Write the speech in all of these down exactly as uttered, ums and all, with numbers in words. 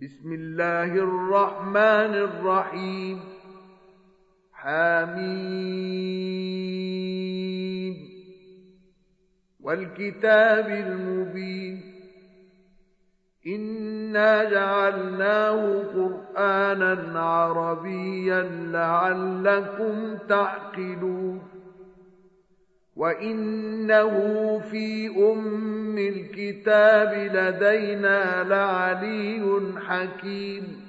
بسم الله الرحمن الرحيم حميم والكتاب المبين إنا جعلناه قرآنا عربيا لعلكم تعقلون وإنه في أم الكتاب لدينا لعلي حكيم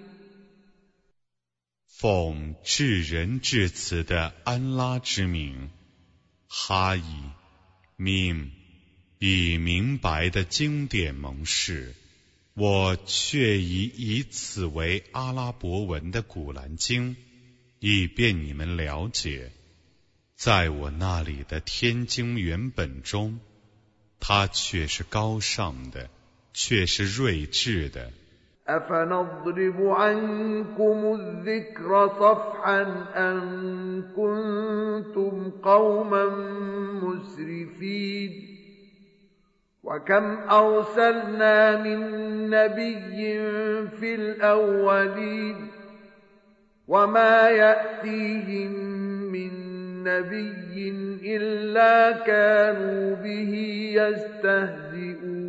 奉至仁至慈的安拉之名，哈伊、命以明白的经典盟誓，我却已以此为阿拉伯文的古兰经，以便你们了解，在我那里的天经原本中，它却是高尚的，却是睿智的。 أفنضرب عنكم الذكر صفحا أن كنتم قوما مسرفين وكم أرسلنا من نبي في الأولين وما يأتيهم من نبي إلا كانوا به يستهزئون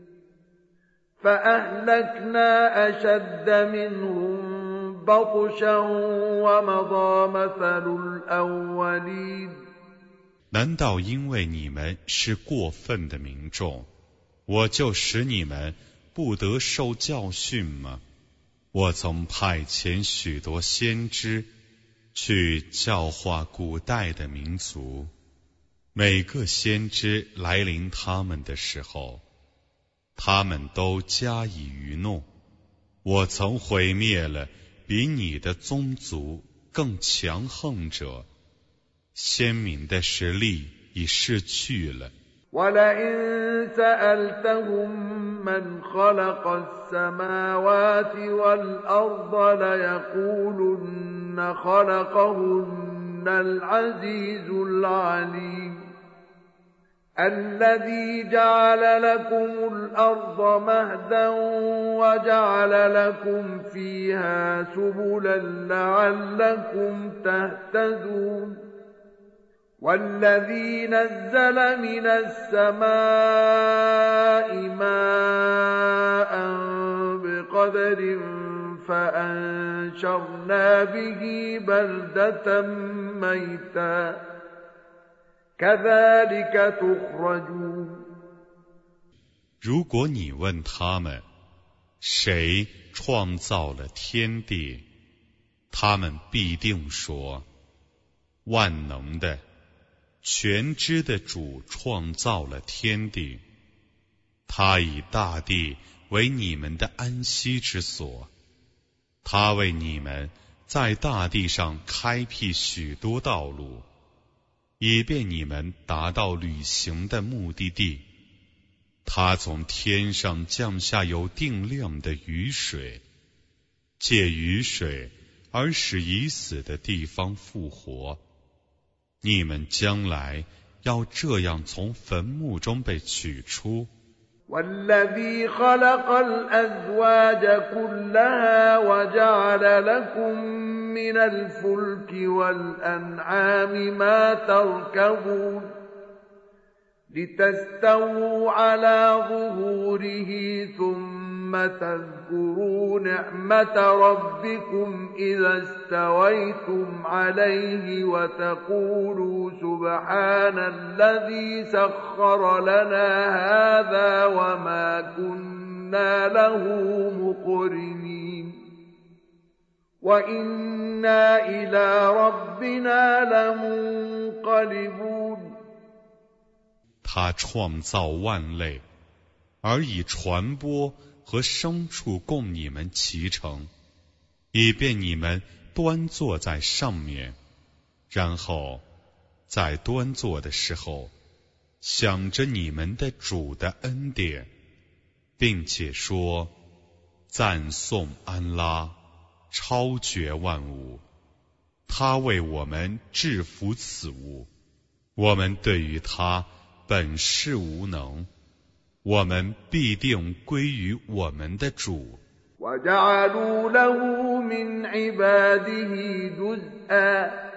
فأهلكنا أشد منهم بطشا ومضى مثل الأولين 难道因为你们是过分的民众，我就使你们不得受教训吗？我曾派遣许多先知去教化古代的民族，每个先知来临他们的时候，他们都加以愚弄。我曾毁灭了比你的宗族更强横者，鲜明的实力已失去了。 وَلَئِن سَأَلْتَهُم مَّنْ خَلَقَ السَّمَاوَاتِ وَالْأَرْضَ لَيَقُولُنَّ خَلَقَهُنَّ الْعَزِيزُ الْعَلِيمُ الذي جعل لكم الأرض مهدا وجعل لكم فيها سبلا لعلكم تهتدون والذي نزل من السماء ماء بقدر فأنشرنا به بلدة ميتا كذلك تخرجون 如果你问他们，谁创造了天地，他们必定说，万能的、全知的主创造了天地，他以大地为你们的安息之所，他为你们在大地上开辟许多道路，以便你们达到旅行的目的地。他从天上降下有定量的雨水，借雨水而使已死的地方复活。你们将来要这样从坟墓中被取出。 والذي خلق الأزواج كلها وجعل لكم من الفلك والأنعام ما تركبون لتستووا على ظهوره ثم تذكروا نعمة ربكم إذا استويتم عليه وتقولوا سبحان الذي سخر لنا هذا وما كنا له مقرنين وإنا إلى ربنا لمنقلبون 他创造万类，而以传播和牲畜供你们骑乘，以便你们端坐在上面，然后在端坐的时候想着你们的主的恩典，并且说赞颂安拉超绝万物，他为我们制服此物，我们对于他本是无能，我们必定归于我们的主。 وجعلوا له من عباده جزءا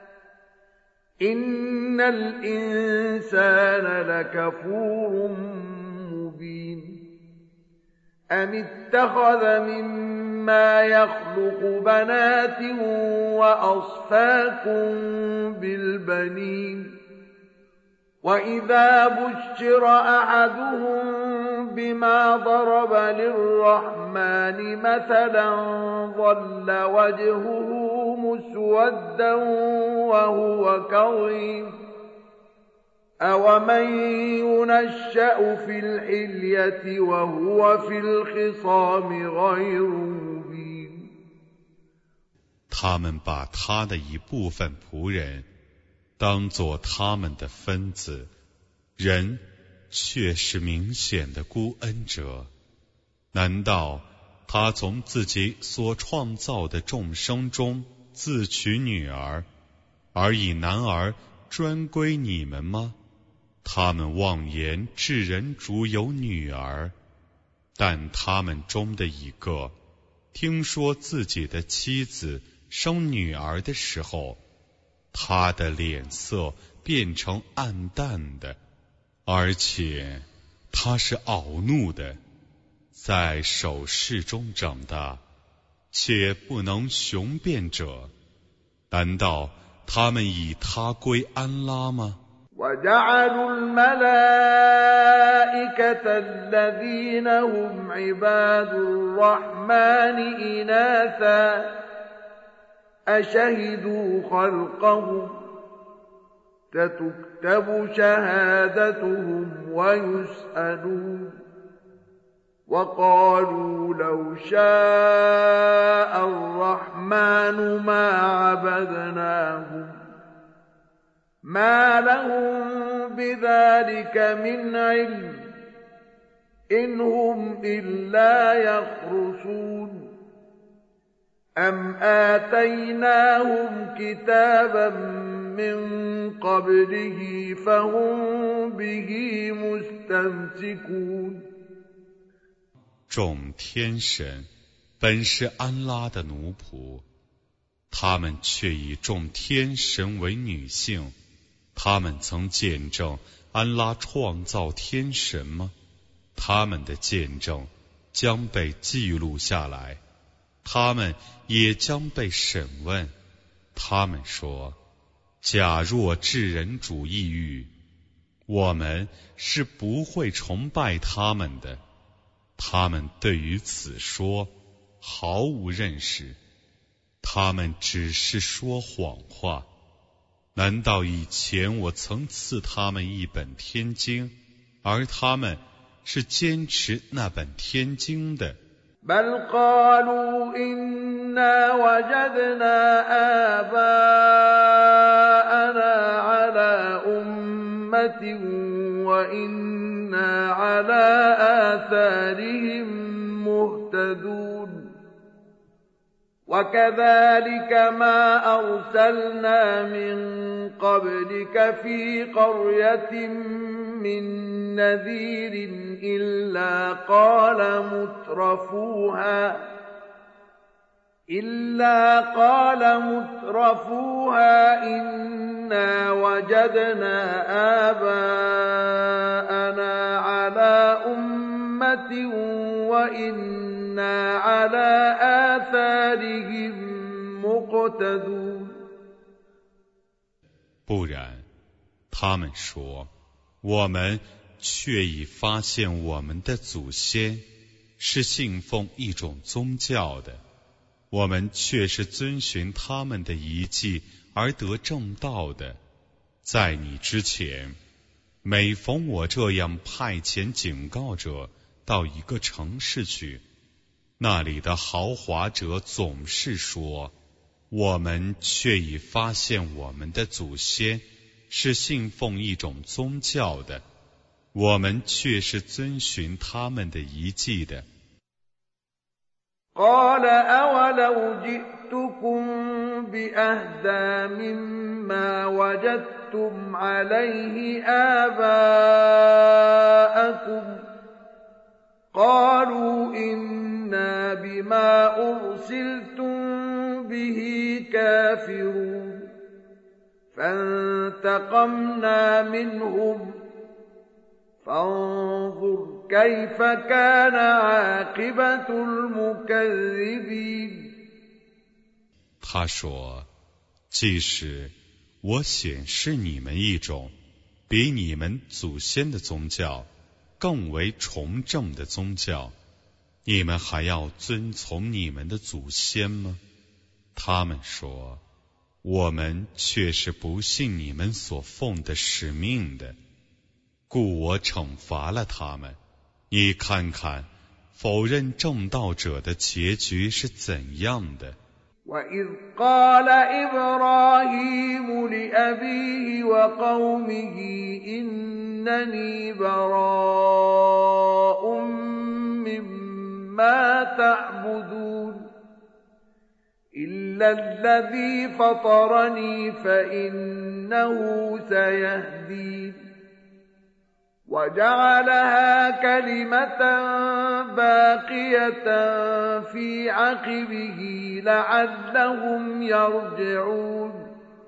إن الإنسان لكفور مبين أم اتخذ مما يخلق بنات وأصفاكم بالبنين وإذا بشر أحدهم بما ضرب للرحمن مثلا ظل وجهه مسودا وهو كظيم أومن ينشأ في الحلية وهو في الخصام غير مبين 他们把他的一部分仆人当作他们的分子，人却是明显的孤恩者。难道他从自己所创造的众生中自取女儿，而以男儿专归你们吗？他们妄言至人主有女儿，但他们中的一个听说自己的妻子生女儿的时候，他的脸色变成暗淡的，而且他是恼怒的，在手势中长大，且不能雄辩者，难道他们以他归安拉吗 وجعلوا الملائكة الذين هم عباد الرحمن إناثا أشهدوا خلقهم ستكتب شهادتهم ويسألون وقالوا لو شاء الرحمن ما عبدناهم ما لهم بذلك من علم إن هم إلا يخرصون أم آتيناهم كتابا من قبله فهم به مستمسكون 众天神本是安拉的奴仆，他们却以众天神为女性。他们曾见证安拉创造天神吗？他们的见证将被记录下来，他们也将被审问。他们说，假若至人主意欲，我们是不会崇拜他们的。他们对于此说毫无认识，他们只是说谎话。难道以前我曾赐他们一本天经，而他们是坚持那本天经的 بل قالوا إنا وجدنا آباءنا على أمة وإنا على آثارهم مهتدون وكذلك ما أرسلنا من قبلك في قرية من نذير إلا قال مترفوها إلا قال مترفوها إنا وجدنا آباءنا على أمة وإنا على آثارهم مقتدون 不然，他们说，我们却已发现我们的祖先是信奉一种宗教的，我们却是遵循他们的遗迹而得正道的。在你之前，每逢我这样派遣警告者到一个城市去，那里的豪华者总是说，我们却已发现我们的祖先是信奉一种宗教的，我们却是遵循他们的遗迹的。 قال أولو جئتكم بأهدى مما وجدتم عليه آباءكم قالوا إنا بما أرسلتم به كافرون فانتقمنا منهم فانظر كيف كان عاقبة المكذبين 他说，即使我显示你们一种比你们祖先的宗教更为崇正的宗教，你们还要遵从你们的祖先吗？他们说，我们却是不信你们所奉的使命的，故我惩罚了他们。你看看否认正道者的结局是怎样的。 وَإِذْ قَالَ إِبْرَاهِيمُ لِأَبِيهِ وَقَوْمِهِ إِنَّنِي بَرَاءٌ مِّمَّا تَعْبُدُونَ إِلَّا الَّذِي فَطَرَنِي فَإِنَّهُ سَيَهْدِينِ وَجَعَلَهَا كَلِمَةً بَاقِيَةً فِي عَقِبِهِ لَعَلَّهُمْ يَرْجِعُونَ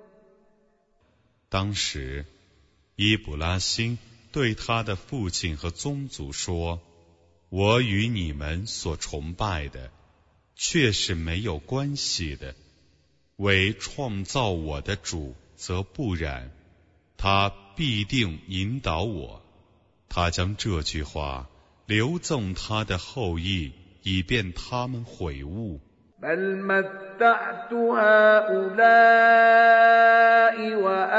当时，伊卜拉欣对他的父亲和宗族说：“我与你们所崇拜的，却是没有关系的。为创造我的主，则不然，他必定引导我。”他将这句话留赠他的后裔，以便他们悔悟。 بل متعت هؤلاء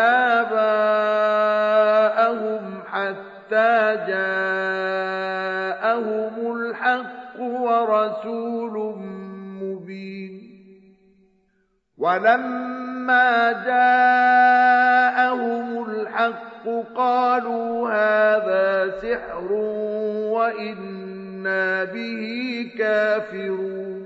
وآباءهم حتى جاءهم الحق ورسول مبين ولما جاءهم الحق قالوا هذا سحر وإنا به كافرون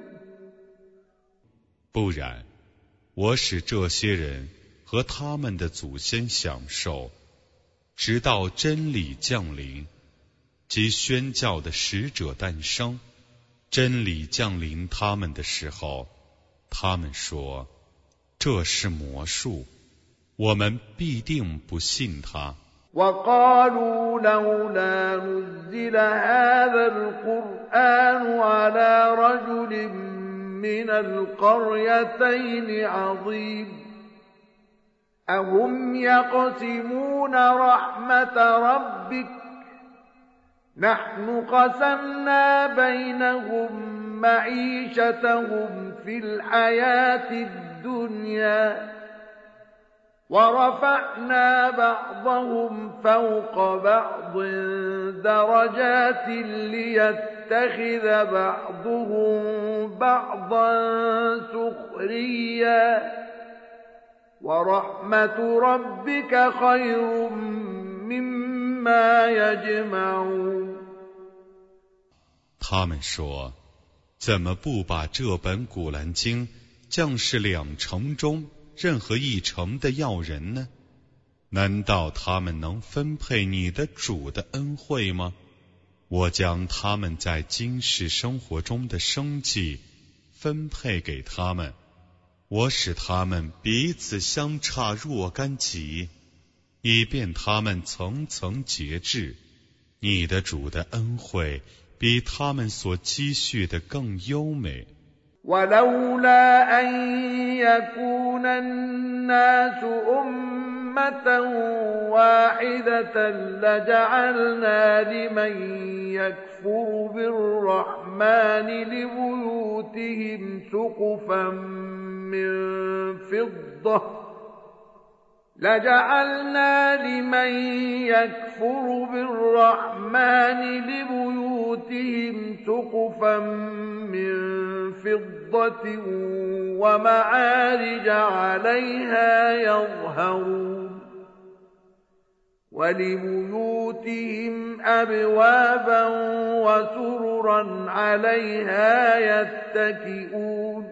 不然，我使这些人和他们的祖先享受，直到真理降临，即宣教的使者诞生。真理降临他们的时候，他们说：“这是魔术。”我们必定不信他。 وقالوا لولا نزل هذا القرآن على رجل من القريتين عظيم أهم يقسمون رحمة ربك نحن قسمنا بينهم معيشتهم في الحياة الدنيا ورفعنا بعضهم فوق بعض درجات ليتخذ بعضهم بعضا سخريا ورحمة ربك خير مما يجمعون 他们说，怎么不把这本古兰经降世两城中任何一城的要人呢？难道他们能分配你的主的恩惠吗？我将他们在今世生活中的生计分配给他们，我使他们彼此相差若干级，以便他们层层节制。你的主的恩惠比他们所积蓄的更优美。 ولولا أن يكون الناس أمة واحدة لجعلنا لمن يكفر بالرحمن لبيوتهم سقفا من فضة لجعلنا لمن يكفر بالرحمن لبيوتهم سقفا من فضة ومعارج عليها يظهرون ولبيوتهم أبوابا وسررا عليها يتكئون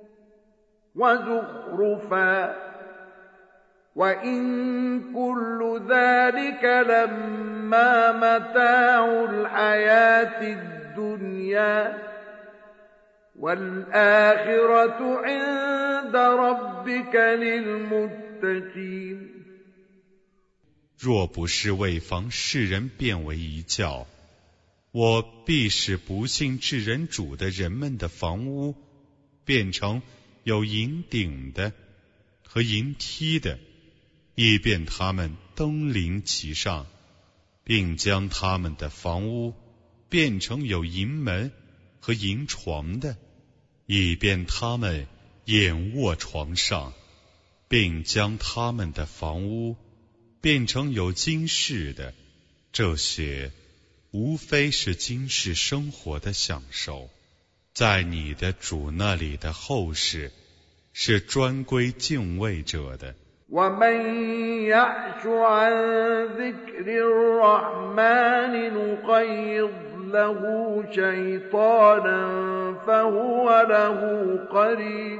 وزخرفا وَإِن كُلُّ ذَلِكَ لَمَّا مَتَاعُ الْحَيَاةِ الدُّنْيَا والآخرة عند ربك للمتقين 若不是为防世人变为一教，我必使不信至人主的人们的房屋变成有银顶的和银梯的，以便他们登临其上，并将他们的房屋变成有银门和银床的，以便他们仰卧床上，并将他们的房屋变成有今世的，这些无非是今世生活的享受，在你的主那里的后世是专归敬畏者的。 ومن يعش عن ذكر الرحمن نقيض له شيطانا فهو له قريب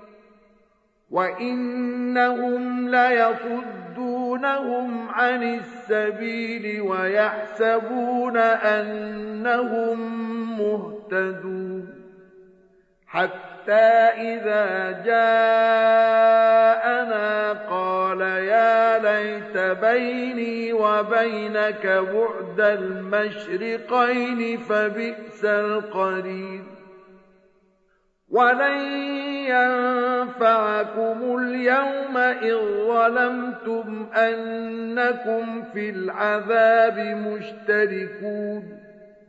وإنهم ليصدونهم عن السبيل ويحسبون أنهم مهتدون حتى إذا جاءنا قال يا ليت بيني وبينك بعد المشرقين فبئس القرين ولن ينفعكم اليوم إذ ظلمتم أنكم في العذاب مشتركون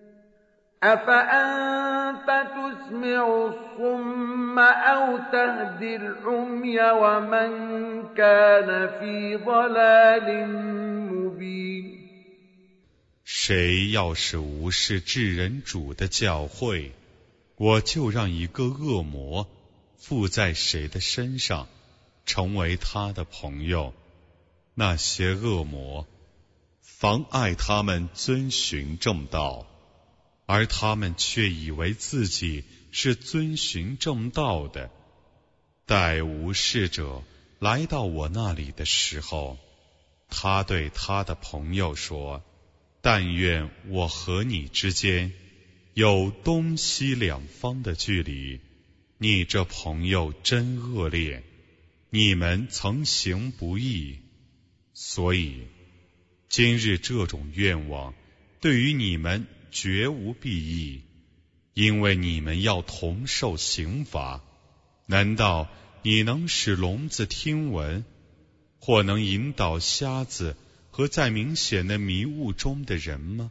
أفأنت تسمع الصم أو تهدي العمي ومن كان في ضلال مبين 谁要是无视至人主的教诲，我就让一个恶魔附在谁的身上，成为他的朋友。那些恶魔妨碍他们遵循正道，而他们却以为自己是遵循正道的。待无事者来到我那里的时候，他对他的朋友说：但愿我和你之间有东西两方的距离，你这朋友真恶劣，你们曾行不义，所以今日这种愿望对于你们绝无裨益，因为你们要同受刑罚。难道你能使聋子听闻，或能引导瞎子和在明显的迷雾中的人吗？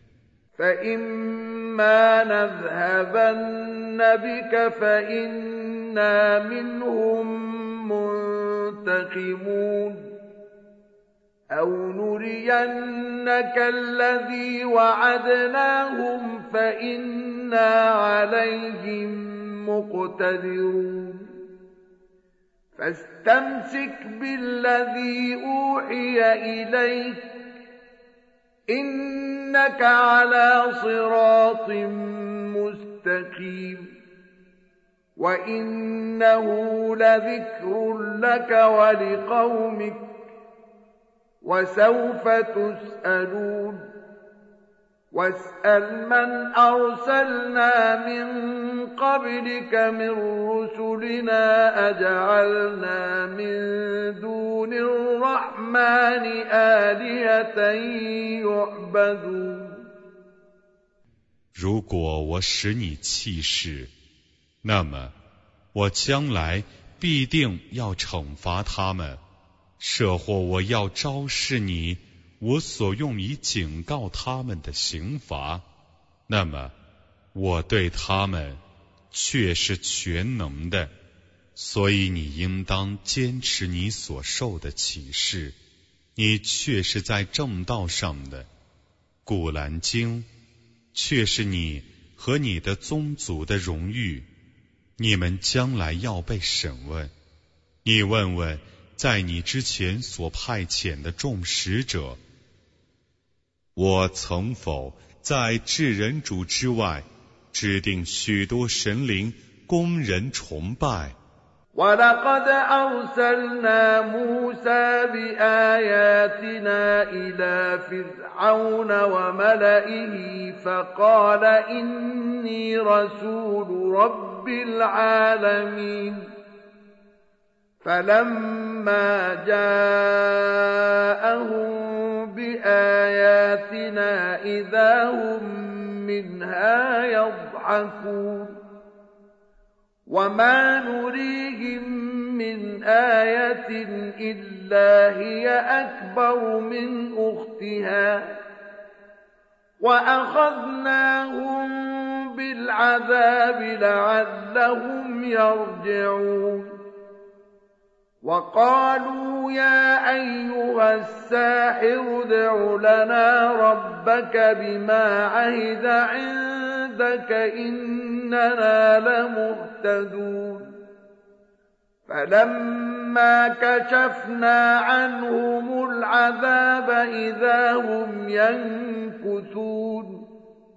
فإما نذهبن بك فإنا منهم منتقمون أو نرينك الذي وعدناهم فإنا عليهم مقتدرون فاستمسك بالذي أوحي إليك إنك على صراط مستقيم وإنه لذكر لك ولقومك وسوف تسألون واسأل من أرسلنا من قبلك من رسلنا أجعلنا من دون الرحمن آلهة يعبدون 如果我使你弃世，那么我将来必定要惩罚他们，设或我要昭示你我所用以警告他们的刑罚，那么我对他们却是全能的，所以你应当坚持你所受的启示，你却是在正道上的。古兰经却是你和你的宗族的荣誉，你们将来要被审问。你问问在你之前所派遣的众使者，我曾否在至人主之外制定许多神灵供人崇拜？ ولقد أرسلنا موسى بآياتنا إلى فرعون وملئه فقال إني رسول رب العالمين فلما جاءهم بآياتنا إذا هم منها يضحكون وما نريهم من آية إلا هي أكبر من أختها وأخذناهم بالعذاب لعلهم يرجعون وقالوا يا أيها الساحر ادع لنا ربك بما عهد عندك إننا لمهتدون فلما كشفنا عنهم العذاب إذا هم ينكثون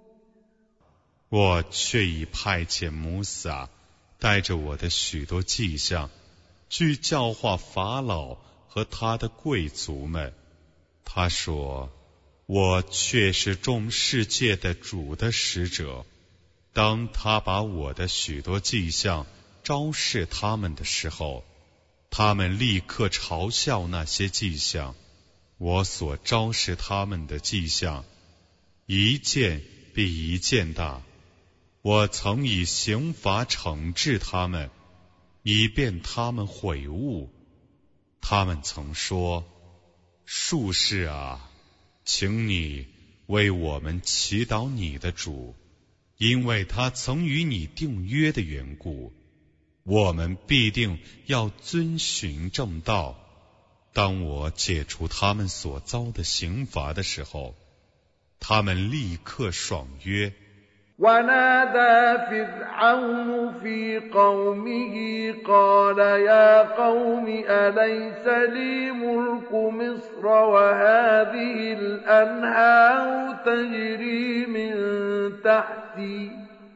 我却已派遣摩撒带着我的许多迹象去教化法老和他的贵族们。他说，我却是众世界的主的使者。当他把我的许多迹象昭示他们的时候，他们立刻嘲笑那些迹象。我所昭示他们的迹象，一件比一件大。我曾以刑罚惩治他们，以便他们悔悟。他们曾说，术士啊，请你为我们祈祷你的主，因为他曾与你订约的缘故，我们必定要遵循正道。当我解除他们所遭的刑罚的时候，他们立刻爽约。 ونادى فرعون في قومه قال يا قوم أليس لي ملك مصر وهذه الأنهار تجري من تحتي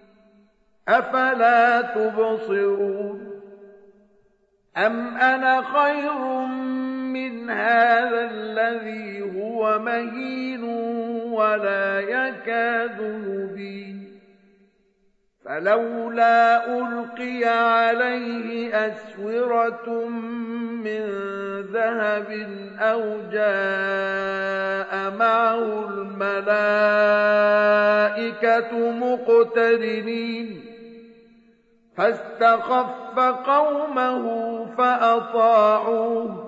أفلا تبصرون أم أنا خير من هذا الذي هو مهين ولا يكاد يبين فلولا ألقي عليه أسورة من ذهب أو جاء معه الملائكة مقترنين فاستخف قومه فأطاعوه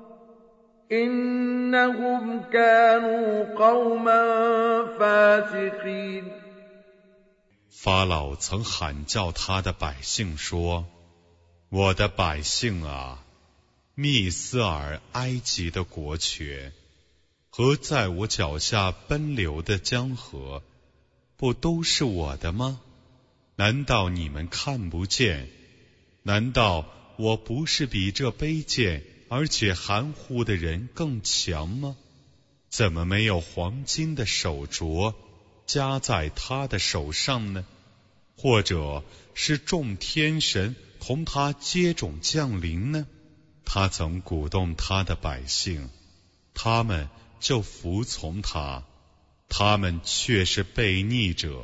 إنهم كانوا قوما فاسقين 法老曾喊叫他的百姓说，我的百姓啊，密斯尔埃及的国权和在我脚下奔流的江河不都是我的吗？难道你们看不见？难道我不是比这卑贱而且含糊的人更强吗？怎么没有黄金的手镯加在他的手上呢？或者是众天神同他接踵降临呢？他曾鼓动他的百姓，他们就服从他，他们却是悖逆者。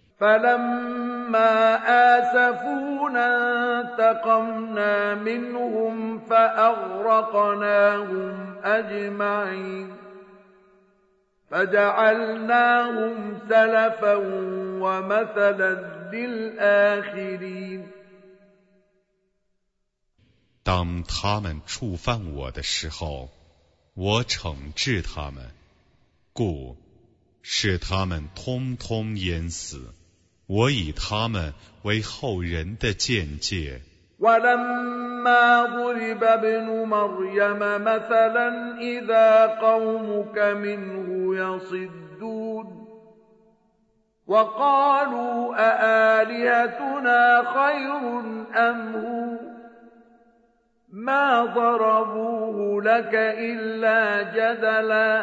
فلما آسفونا انتقمنا منهم فأغرقناهم أجمعين فجعلناهم سلفا ومثلا للآخرين 当他们触犯我的时候，我惩治他们，故使他们通通淹死。我以他们为后人的见解。 ولما ضرب ابن مريم مثلا إذا قومك منه يصدون وقالوا أآلهتنا خير أم هو ما ضربوه لك إلا جدلا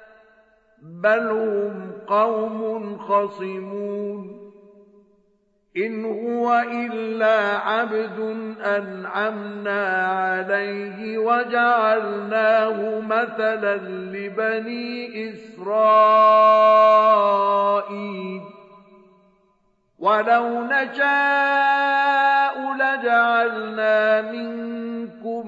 بل هم قوم خصمون إن هو إلا عبد أنعمنا عليه وجعلناه مثلا لبني إسرائيل ولو نشاء لجعلنا منكم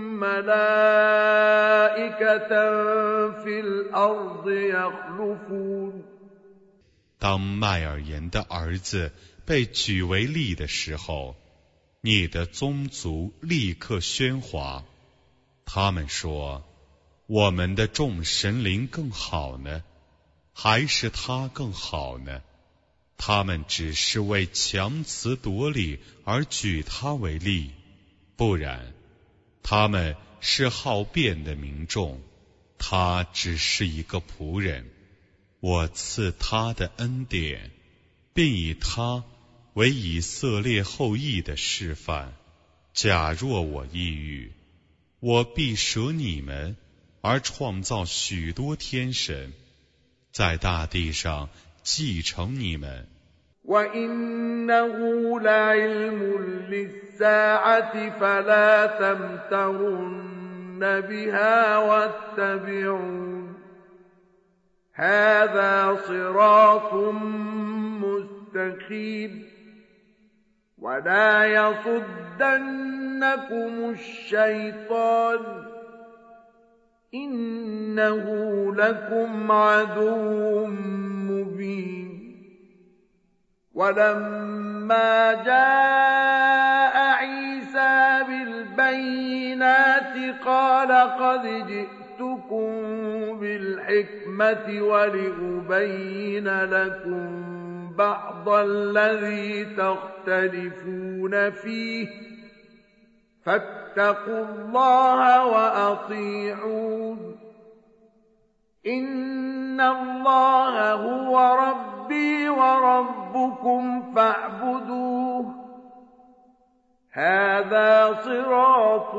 ملائكة في الأرض يخلفون 当麦尔言的儿子被举为例的时候，你的宗族立刻喧哗。他们说：“我们的众神灵更好呢，还是他更好呢？”他们只是为强词夺理而举他为例，不然，他们是好辩的民众，他只是一个仆人。我赐他的恩典，并以他为以色列后裔的示范。假若我抑郁，我必舍你们，而创造许多天神，在大地上继承你们。 وَإِنَّهُ لَعِلْمٌ لِلسَّاعَةِ فَلَا تَمْتَرُنَّ بِهَا وَاتَّبِعُونِ هَذَا صِرَاطٌ مُسْتَقِيمٌ وَلَا يَصُدَّنَّكُمُ الشَّيْطَانُ إِنَّهُ لَكُمْ عَدُوٌّ مُبِينٌ ولما جاء عيسى بالبينات قال قد جئتكم بالحكمة ولأبين لكم بعض الذي تختلفون فيه فاتقوا الله وأطيعون إن الله هو ربي وربكم فاعبدوه هذا صراط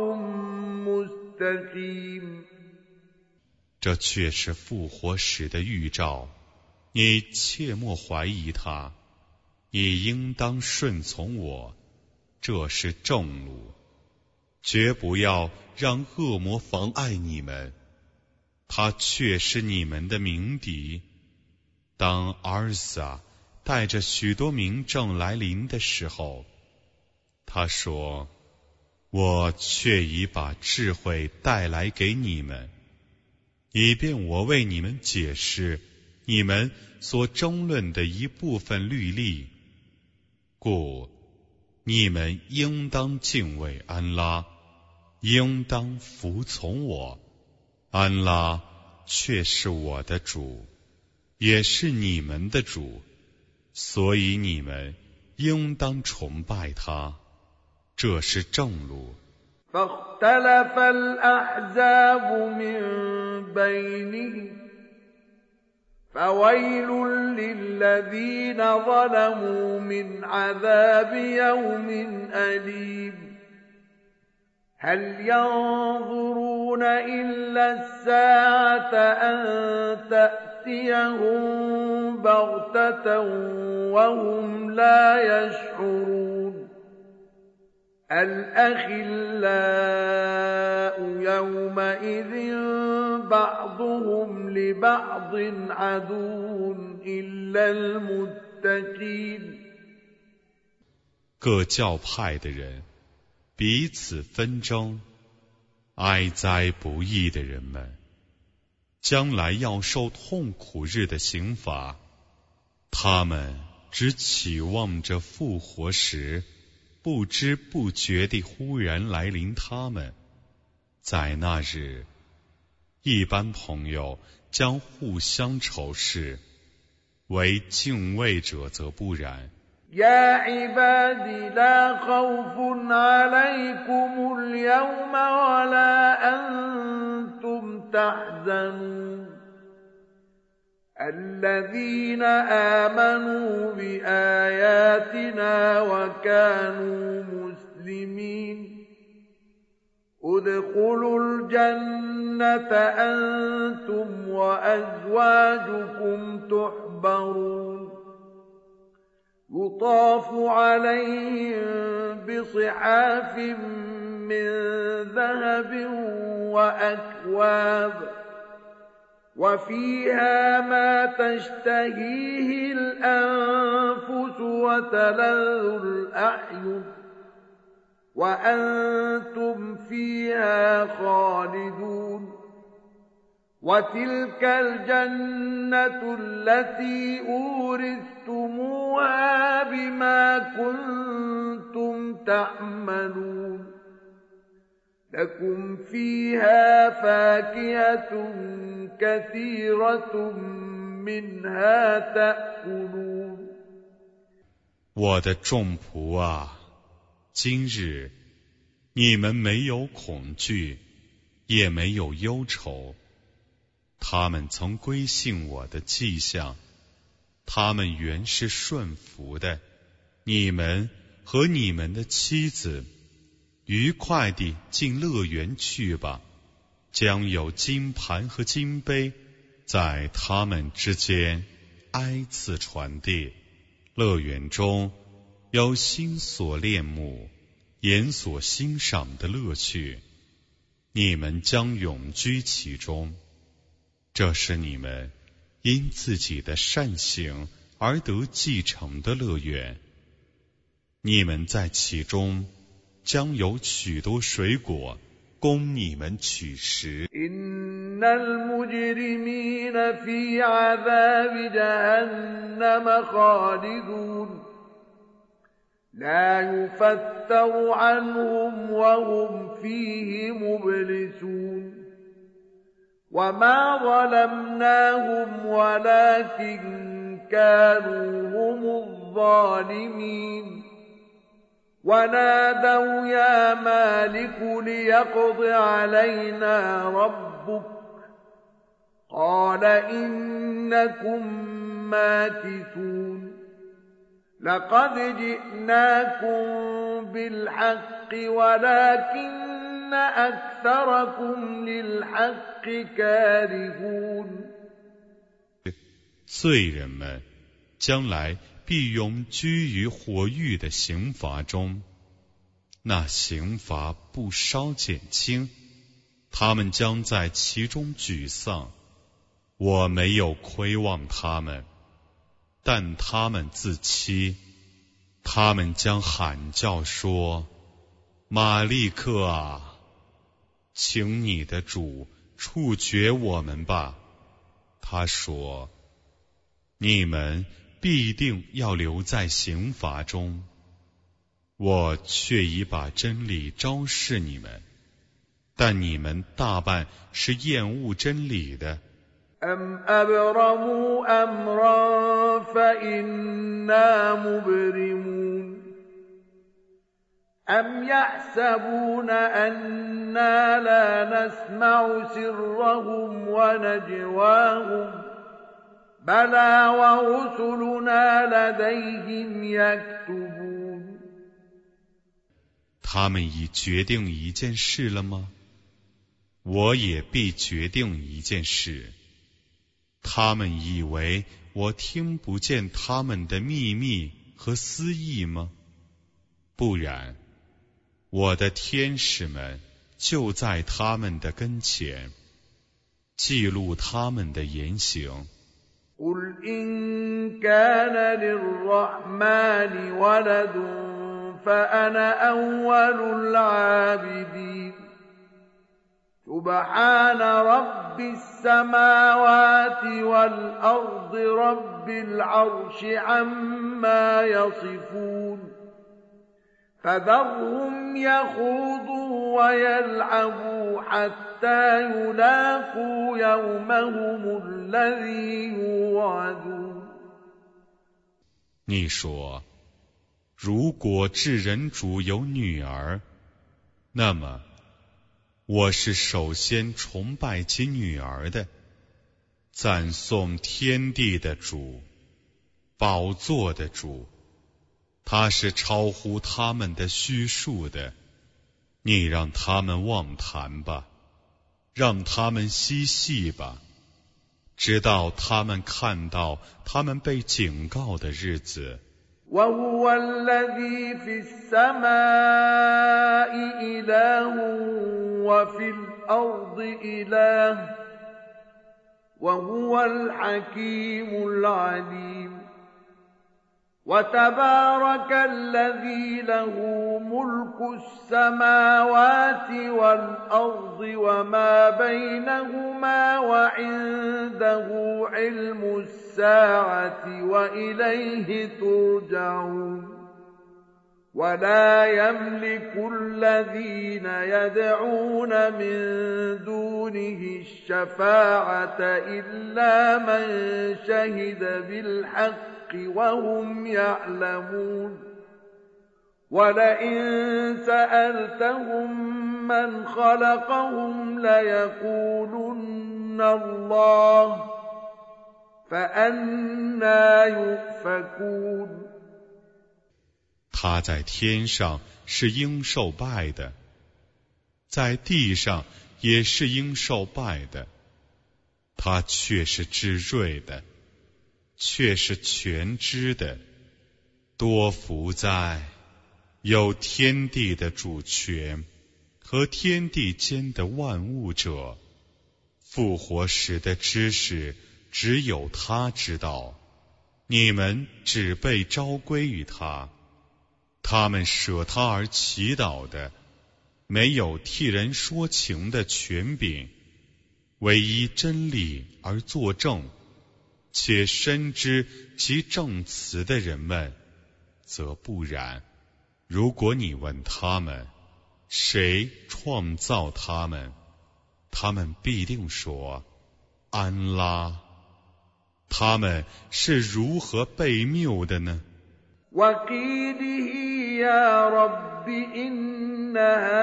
مستقيم 这却是复活时的预兆，你切莫怀疑它，你应当顺从我，这是正路，绝不要让恶魔妨碍你们。他却是你们的鸣笛。当阿尔撒带着许多明证来临的时候，他说：“我却已把智慧带来给你们，以便我为你们解释你们所争论的一部分律例。故你们应当敬畏安拉，应当服从我。安拉却是我的主，也是你们的主，所以你们应当崇拜他，这是正路。” فاختلف الأحزاب من بينهم فويل للذين ظلموا من عذاب يوم أليم هل ينظرون إلا الساعة أن تأتيهم بغتة وهم لا يشعرون الأخلاء يومئذ بعضهم لبعض عدو إلا المتقين 各教派的人彼此纷争，哀哉不义的人们，将来要受痛苦日的刑罚。他们只期望着复活时，不知不觉地忽然来临他们。在那日，一般朋友将互相仇视，为敬畏者则不然。 يا عبادي لا خوف عليكم اليوم ولا أنتم تحزنون الذين آمنوا بآياتنا وكانوا مسلمين ادخلوا الجنة أنتم وأزواجكم تحبرون يطاف عليهم بصحاف من ذهب وأكواب وفيها ما تشتهيه الأنفس وتلذ الأعين وأنتم فيها خالدون وتلك الجنة التي أورثتموها بما كنتم تعملون لكم فيها فاكهة كثيرة منها تأكلون 我的众仆啊，今日你们没有恐惧，也没有忧愁。他们曾归信我的迹象，他们原是顺服的。你们和你们的妻子愉快地进乐园去吧，将有金盘和金杯在他们之间挨次传递。乐园中有心所恋慕、眼所欣赏的乐趣，你们将永居其中。这是你们因自己的善行而得继承的乐园，你们在其中将有许多水果供你们取食。 إن المجرمين في عذاب جهنم خالدون لا يفتر عنهم وهم فيه مبلسون وما ظلمناهم ولكن كانوا هم الظالمين ونادوا يا مالك ليقض علينا ربك قال إنكم ماكثون لقد جئناكم بالحق ولكن أكثركم للحق كارهون 罪人们将来必永居于火狱的刑罚中，那刑罚不稍减轻，他们将在其中沮丧。我没有亏望他们，但他们自欺，他们将喊叫说：马利克啊，请你的主处决我们吧。他说：你们必定要留在刑罚中，我却已把真理昭示你们，但你们大半是厌恶真理的。 أم أبرموا أمرا فإنا مبرمون أم يحسبون أنا لا نسمع سرهم ونجواهم بلى ورسلنا لديهم يكتبون 他们已决定一件事了吗？我也必决定一件事。他们以为我听不见他们的秘密和私意吗？不然，我的天使们就在他们的跟前，记录他们的言行。 قل إن كان للرحمن ولد فأنا أول العابدين سبحان رب السماوات والأرض رب العرش عما يصفون فذرهم يخوضوا ويلعبوا حتى يلاقوا يومهم الذي يوعدون 你说，如果至人主有女儿，那么我是首先崇拜其女儿的，赞颂天地的主，宝座的主，他是超乎他们的虚数的。你让他们妄谈吧，让他们嬉戏吧，直到他们看到他们被警告的日子。 وهو الذي في السماء إله وفي الأرض إله وهو الحكيم العليم وتبارك الذي له ملك السماوات والأرض وما بينهما وعنده علم الساعة وإليه ترجعون ولا يملك الذين يدعون من دونه الشفاعة إلا من شهد بالحق وهم يعلمون ولئن سألتهم من خلقهم ليقولن الله فأنى يؤفكون 他在天上是应受拜的，在地上也是应受拜的，他却是至睿的，却是全知的。多福哉！有天地的主权和天地间的万物者，复活时的知识只有他知道，你们只被召归于他。他们舍他而祈祷的，没有替人说情的权柄，唯依真理而作证，且深知其证词的人们，则不然。如果你问他们，谁创造他们，他们必定说，安拉。他们是如何被谬的呢 وقيله يا رب إن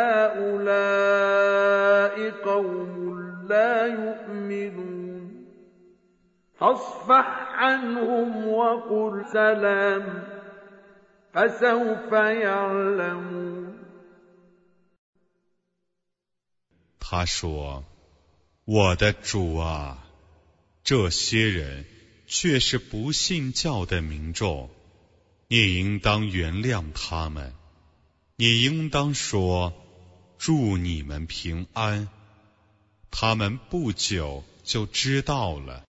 هؤلاء قوم لا يؤمنون فاصفح عنهم وقل سلام فسوف يعلمون 他说，我的主啊，这些人却是不信教的民众，你应当原谅他们，你应当说，祝你们平安。他们不久就知道了。